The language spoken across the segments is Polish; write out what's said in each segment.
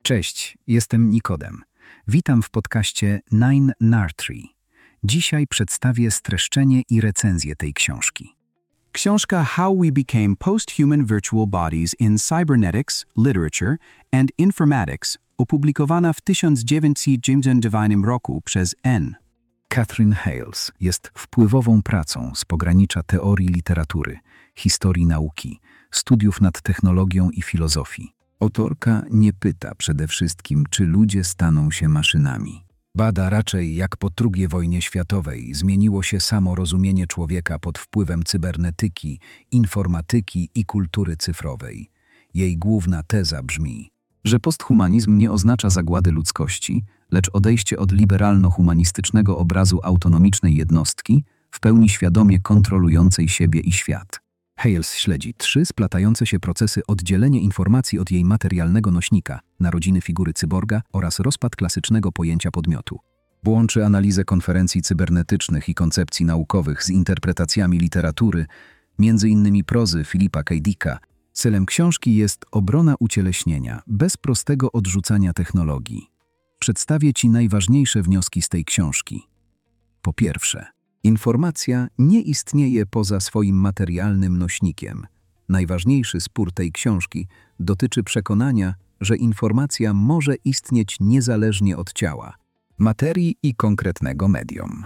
Cześć, jestem Nikodem. Witam w podcaście Nine Nartree. Dzisiaj przedstawię streszczenie i recenzję tej książki. Książka How We Became Post-Human Virtual Bodies in Cybernetics, Literature and Informatics, opublikowana w 1999 roku przez N. Katherine Hayles jest wpływową pracą z pogranicza teorii literatury, historii nauki, studiów nad technologią i filozofii. Autorka nie pyta przede wszystkim, czy ludzie staną się maszynami. Bada raczej, jak po II wojnie światowej zmieniło się samo rozumienie człowieka pod wpływem cybernetyki, informatyki i kultury cyfrowej. Jej główna teza brzmi, że posthumanizm nie oznacza zagłady ludzkości, lecz odejście od liberalno-humanistycznego obrazu autonomicznej jednostki, w pełni świadomie kontrolującej siebie i świat. Hayles śledzi 3 splatające się procesy oddzielenia informacji od jej materialnego nośnika, narodziny figury cyborga oraz rozpad klasycznego pojęcia podmiotu. Łączy analizę konferencji cybernetycznych i koncepcji naukowych z interpretacjami literatury, m.in. prozy Philippa K. Dicka. Celem książki jest obrona ucieleśnienia, bez prostego odrzucania technologii. Przedstawię Ci najważniejsze wnioski z tej książki. Po pierwsze, informacja nie istnieje poza swoim materialnym nośnikiem. Najważniejszy spór tej książki dotyczy przekonania, że informacja może istnieć niezależnie od ciała, materii i konkretnego medium.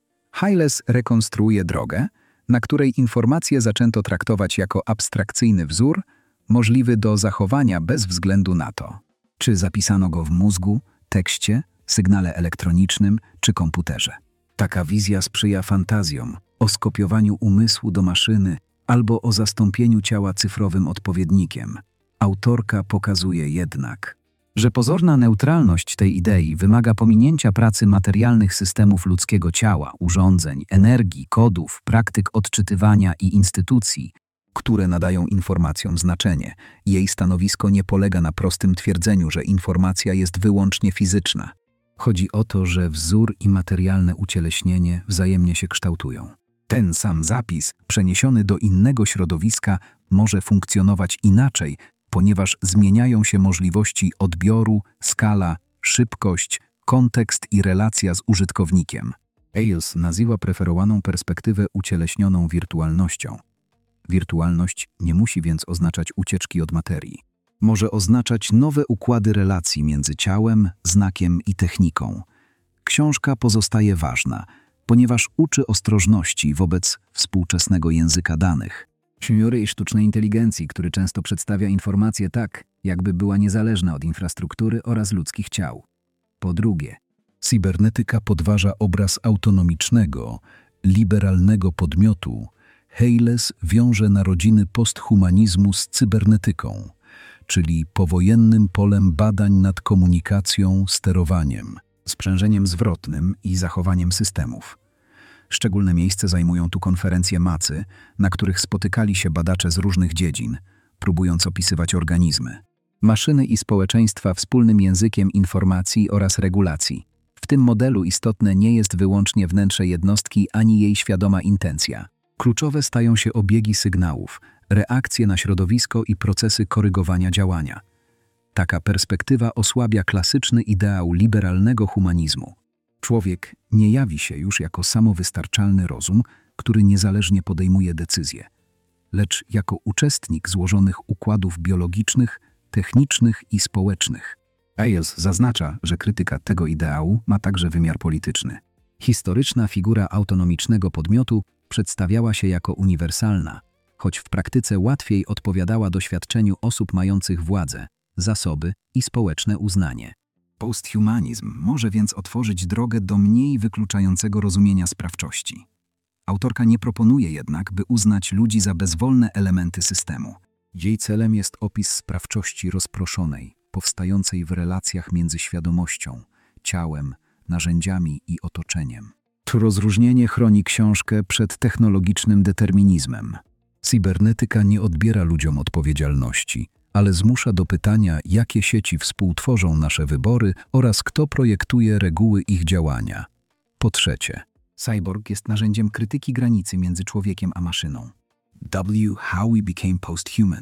Hayles rekonstruuje drogę, na której informację zaczęto traktować jako abstrakcyjny wzór, możliwy do zachowania bez względu na to, czy zapisano go w mózgu, tekście, sygnale elektronicznym czy komputerze. Taka wizja sprzyja fantazjom o skopiowaniu umysłu do maszyny albo o zastąpieniu ciała cyfrowym odpowiednikiem. Autorka pokazuje jednak, że pozorna neutralność tej idei wymaga pominięcia pracy materialnych systemów ludzkiego ciała, urządzeń, energii, kodów, praktyk odczytywania i instytucji, które nadają informacjom znaczenie. Jej stanowisko nie polega na prostym twierdzeniu, że informacja jest wyłącznie fizyczna. Chodzi o to, że wzór i materialne ucieleśnienie wzajemnie się kształtują. Ten sam zapis, przeniesiony do innego środowiska, może funkcjonować inaczej, ponieważ zmieniają się możliwości odbioru, skala, szybkość, kontekst i relacja z użytkownikiem. Hayles nazywa preferowaną perspektywę ucieleśnioną wirtualnością. Wirtualność nie musi więc oznaczać ucieczki od materii. Może oznaczać nowe układy relacji między ciałem, znakiem i techniką. Książka pozostaje ważna, ponieważ uczy ostrożności wobec współczesnego języka danych. Teorii sztucznej inteligencji, który często przedstawia informację tak, jakby była niezależna od infrastruktury oraz ludzkich ciał. Po drugie, cybernetyka podważa obraz autonomicznego, liberalnego podmiotu. Hayles wiąże narodziny posthumanizmu z cybernetyką, czyli powojennym polem badań nad komunikacją, sterowaniem, sprzężeniem zwrotnym i zachowaniem systemów. Szczególne miejsce zajmują tu konferencje MACY, na których spotykali się badacze z różnych dziedzin, próbując opisywać organizmy, maszyny i społeczeństwa wspólnym językiem informacji oraz regulacji. W tym modelu istotne nie jest wyłącznie wnętrze jednostki ani jej świadoma intencja. Kluczowe stają się obiegi sygnałów, reakcje na środowisko i procesy korygowania działania. Taka perspektywa osłabia klasyczny ideał liberalnego humanizmu. Człowiek nie jawi się już jako samowystarczalny rozum, który niezależnie podejmuje decyzje, lecz jako uczestnik złożonych układów biologicznych, technicznych i społecznych. Hayles zaznacza, że krytyka tego ideału ma także wymiar polityczny. Historyczna figura autonomicznego podmiotu przedstawiała się jako uniwersalna, choć w praktyce łatwiej odpowiadała doświadczeniu osób mających władzę, zasoby i społeczne uznanie. Posthumanizm może więc otworzyć drogę do mniej wykluczającego rozumienia sprawczości. Autorka nie proponuje jednak, by uznać ludzi za bezwolne elementy systemu. Jej celem jest opis sprawczości rozproszonej, powstającej w relacjach między świadomością, ciałem, narzędziami i otoczeniem. To rozróżnienie chroni książkę przed technologicznym determinizmem. Cybernetyka nie odbiera ludziom odpowiedzialności, ale zmusza do pytania, jakie sieci współtworzą nasze wybory oraz kto projektuje reguły ich działania. Po trzecie, cyborg jest narzędziem krytyki granicy między człowiekiem a maszyną. How We Became Post-Human,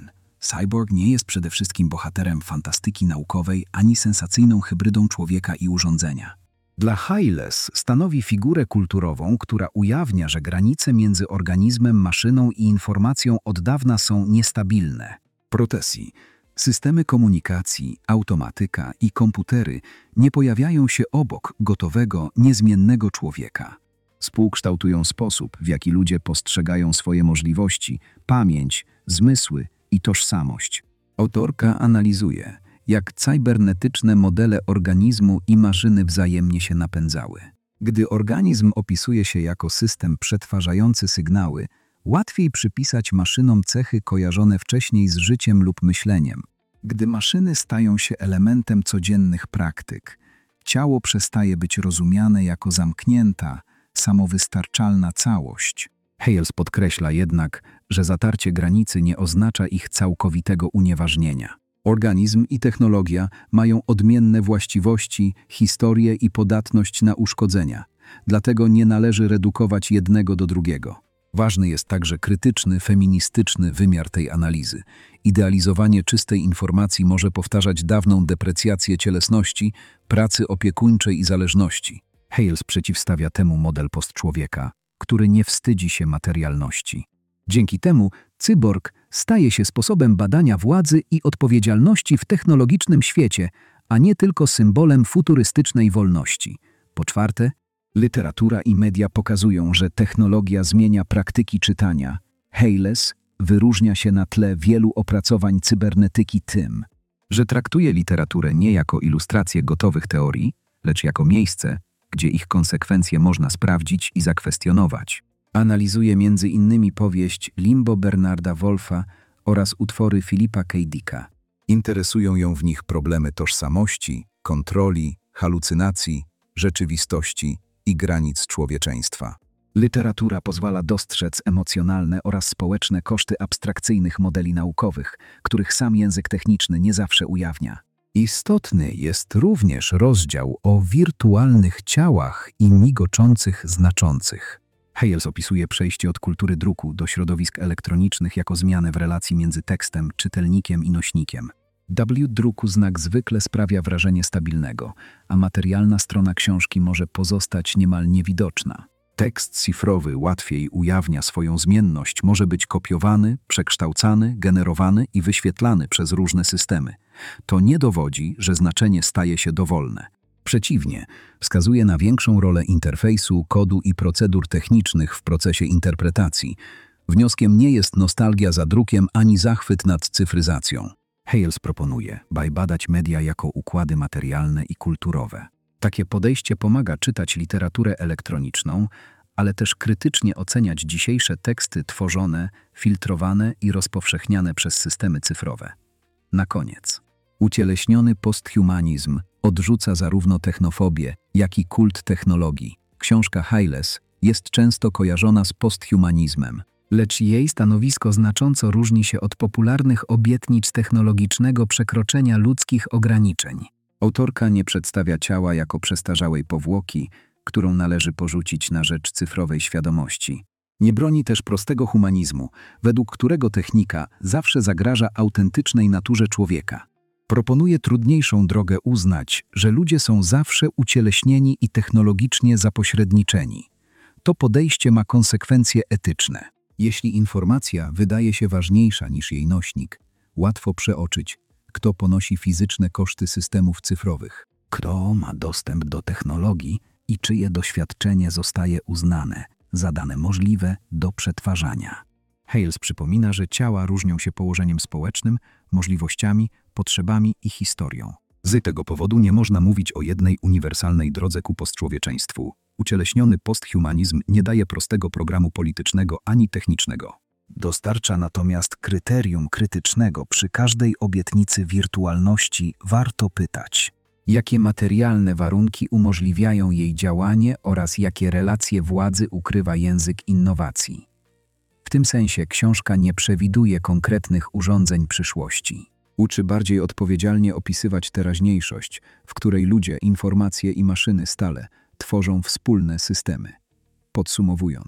Cyborg nie jest przede wszystkim bohaterem fantastyki naukowej ani sensacyjną hybrydą człowieka i urządzenia. Dla Hayles stanowi figurę kulturową, która ujawnia, że granice między organizmem, maszyną i informacją od dawna są niestabilne. Protesji, systemy komunikacji, automatyka i komputery nie pojawiają się obok gotowego, niezmiennego człowieka. Współkształtują sposób, w jaki ludzie postrzegają swoje możliwości, pamięć, zmysły i tożsamość. Autorka analizuje, jak cybernetyczne modele organizmu i maszyny wzajemnie się napędzały. Gdy organizm opisuje się jako system przetwarzający sygnały, łatwiej przypisać maszynom cechy kojarzone wcześniej z życiem lub myśleniem. Gdy maszyny stają się elementem codziennych praktyk, ciało przestaje być rozumiane jako zamknięta, samowystarczalna całość. Hayles podkreśla jednak, że zatarcie granicy nie oznacza ich całkowitego unieważnienia. Organizm i technologia mają odmienne właściwości, historię i podatność na uszkodzenia. Dlatego nie należy redukować jednego do drugiego. Ważny jest także krytyczny, feministyczny wymiar tej analizy. Idealizowanie czystej informacji może powtarzać dawną deprecjację cielesności, pracy opiekuńczej i zależności. Hayles przeciwstawia temu model postczłowieka, który nie wstydzi się materialności. Dzięki temu cyborg staje się sposobem badania władzy i odpowiedzialności w technologicznym świecie, a nie tylko symbolem futurystycznej wolności. Po czwarte, literatura i media pokazują, że technologia zmienia praktyki czytania. Hayles wyróżnia się na tle wielu opracowań cybernetyki tym, że traktuje literaturę nie jako ilustrację gotowych teorii, lecz jako miejsce, gdzie ich konsekwencje można sprawdzić i zakwestionować. Analizuje m.in. powieść Limbo Bernarda Wolfa oraz utwory Philippa K. Dicka. Interesują ją w nich problemy tożsamości, kontroli, halucynacji, rzeczywistości i granic człowieczeństwa. Literatura pozwala dostrzec emocjonalne oraz społeczne koszty abstrakcyjnych modeli naukowych, których sam język techniczny nie zawsze ujawnia. Istotny jest również rozdział o wirtualnych ciałach i migoczących znaczących. Hayles opisuje przejście od kultury druku do środowisk elektronicznych jako zmianę w relacji między tekstem, czytelnikiem i nośnikiem. Druku znak zwykle sprawia wrażenie stabilnego, a materialna strona książki może pozostać niemal niewidoczna. Tekst cyfrowy łatwiej ujawnia swoją zmienność, może być kopiowany, przekształcany, generowany i wyświetlany przez różne systemy. To nie dowodzi, że znaczenie staje się dowolne. Przeciwnie, wskazuje na większą rolę interfejsu, kodu i procedur technicznych w procesie interpretacji. Wnioskiem nie jest nostalgia za drukiem ani zachwyt nad cyfryzacją. Hayles proponuje, by badać media jako układy materialne i kulturowe. Takie podejście pomaga czytać literaturę elektroniczną, ale też krytycznie oceniać dzisiejsze teksty tworzone, filtrowane i rozpowszechniane przez systemy cyfrowe. Na koniec, ucieleśniony posthumanizm odrzuca zarówno technofobię, jak i kult technologii. Książka Hayles jest często kojarzona z posthumanizmem, lecz jej stanowisko znacząco różni się od popularnych obietnic technologicznego przekroczenia ludzkich ograniczeń. Autorka nie przedstawia ciała jako przestarzałej powłoki, którą należy porzucić na rzecz cyfrowej świadomości. Nie broni też prostego humanizmu, według którego technika zawsze zagraża autentycznej naturze człowieka. Proponuje trudniejszą drogę uznać, że ludzie są zawsze ucieleśnieni i technologicznie zapośredniczeni. To podejście ma konsekwencje etyczne. Jeśli informacja wydaje się ważniejsza niż jej nośnik, łatwo przeoczyć, kto ponosi fizyczne koszty systemów cyfrowych, kto ma dostęp do technologii i czyje doświadczenie zostaje uznane za dane możliwe do przetwarzania. Hayles przypomina, że ciała różnią się położeniem społecznym, możliwościami, potrzebami i historią. Z tego powodu nie można mówić o jednej uniwersalnej drodze ku postczłowieczeństwu. Ucieleśniony posthumanizm nie daje prostego programu politycznego ani technicznego. Dostarcza natomiast kryterium krytycznego. Przy każdej obietnicy wirtualności warto pytać, jakie materialne warunki umożliwiają jej działanie oraz jakie relacje władzy ukrywa język innowacji. W tym sensie książka nie przewiduje konkretnych urządzeń przyszłości. Uczy bardziej odpowiedzialnie opisywać teraźniejszość, w której ludzie, informacje i maszyny stale tworzą wspólne systemy. Podsumowując,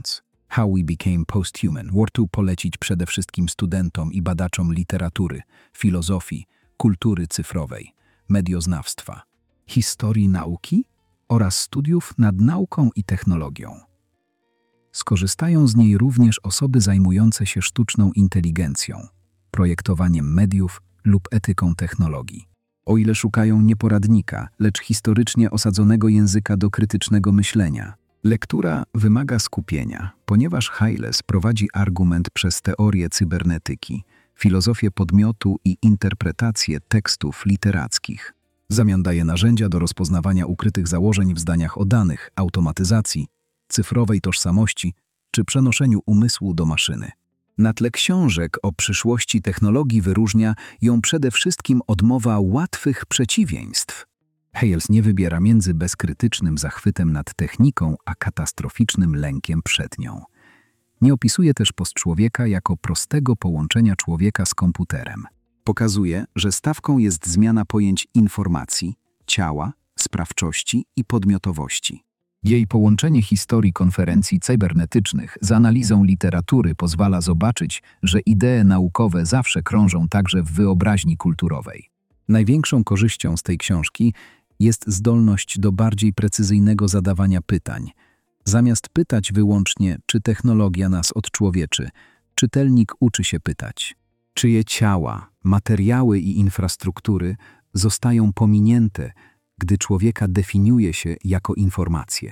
How We Became Posthuman. Warto polecić przede wszystkim studentom i badaczom literatury, filozofii, kultury cyfrowej, medioznawstwa, historii nauki oraz studiów nad nauką i technologią. Skorzystają z niej również osoby zajmujące się sztuczną inteligencją, projektowaniem mediów lub etyką technologii. O ile szukają nie poradnika, lecz historycznie osadzonego języka do krytycznego myślenia. Lektura wymaga skupienia, ponieważ Hayles prowadzi argument przez teorię cybernetyki, filozofię podmiotu i interpretację tekstów literackich. W zamian daje narzędzia do rozpoznawania ukrytych założeń w zdaniach o danych, automatyzacji, cyfrowej tożsamości czy przenoszeniu umysłu do maszyny. Na tle książek o przyszłości technologii wyróżnia ją przede wszystkim odmowa łatwych przeciwieństw. Hayles nie wybiera między bezkrytycznym zachwytem nad techniką a katastroficznym lękiem przed nią. Nie opisuje też postczłowieka jako prostego połączenia człowieka z komputerem. Pokazuje, że stawką jest zmiana pojęć informacji, ciała, sprawczości i podmiotowości. Jej połączenie historii konferencji cybernetycznych z analizą literatury pozwala zobaczyć, że idee naukowe zawsze krążą także w wyobraźni kulturowej. Największą korzyścią z tej książki jest zdolność do bardziej precyzyjnego zadawania pytań. Zamiast pytać wyłącznie, czy technologia nas odczłowieczy, czytelnik uczy się pytać, czyje ciała, materiały i infrastruktury zostają pominięte, gdy człowieka definiuje się jako informację.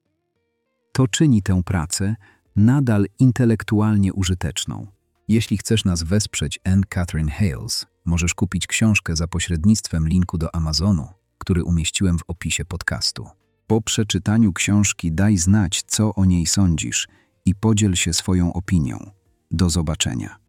To czyni tę pracę nadal intelektualnie użyteczną. Jeśli chcesz nas wesprzeć Anne Catherine Hayles, możesz kupić książkę za pośrednictwem linku do Amazonu, który umieściłem w opisie podcastu. Po przeczytaniu książki daj znać, co o niej sądzisz i podziel się swoją opinią. Do zobaczenia.